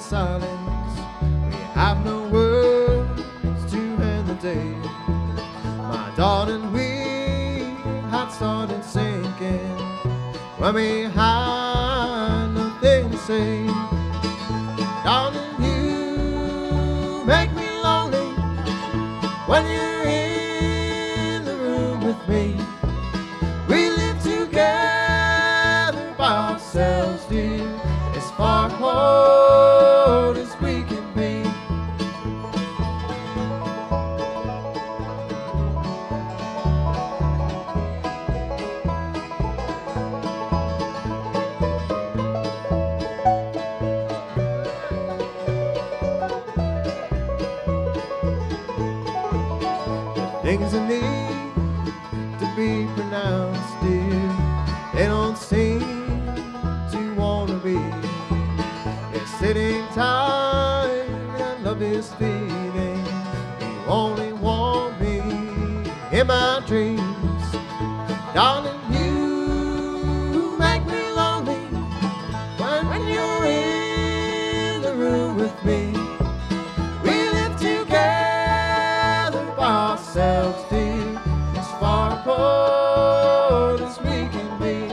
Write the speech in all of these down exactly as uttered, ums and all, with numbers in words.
silence. We have no words to end the day. My darling, we had started sinking when we had nothing to say. Darling, you make me lonely when you're in the room with me. We live together by ourselves, dear, as far apart as we can be. Things that need to be pronounced, dear, they don't seem to want to be. You're sitting tight and love is fleeting. You only want me in my dreams. Darling, you make me lonely when, when you're in the room with me. We live together by ourselves, dear, as far apart as we can be.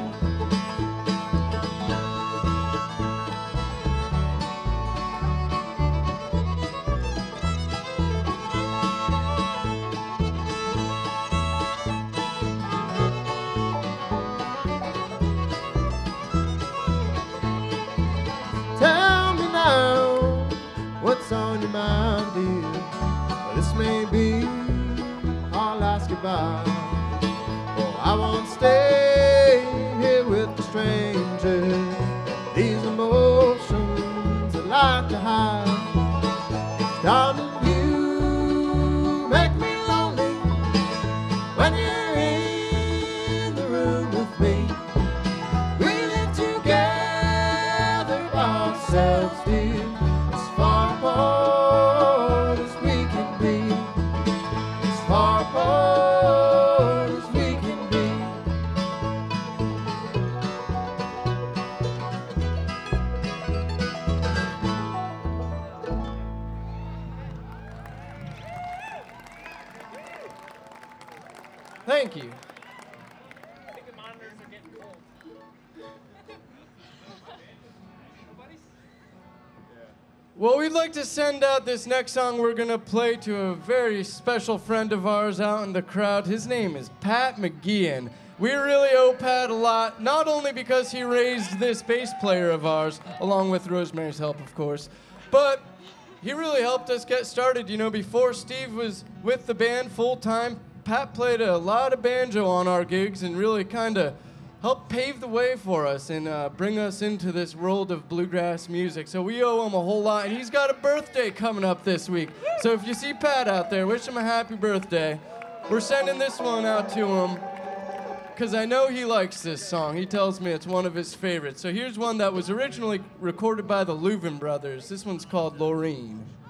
Tell me now what's on your mind, dear. Well, this may be our last goodbye. Oh, I won't stay here with the stranger. These emotions I like to hide. It's darling, you make me lonely when you're in the room with me. We live together by ourselves, dear, as far apart as we can be. As far apart as we can be. Thank you. Well, we'd like to send out this next song we're going to play to a very special friend of ours out in the crowd. His name is Pat McGeehan. We really owe Pat a lot, not only because he raised this bass player of ours, along with Rosemary's help, of course, but he really helped us get started. You know, before Steve was with the band full-time, Pat played a lot of banjo on our gigs and really kind of helped pave the way for us and uh, bring us into this world of bluegrass music. So we owe him a whole lot, and he's got a birthday coming up this week. So if you see Pat out there, wish him a happy birthday. We're sending this one out to him because I know he likes this song. He tells me it's one of his favorites. So here's one that was originally recorded by the Louvin Brothers. This one's called Loreen.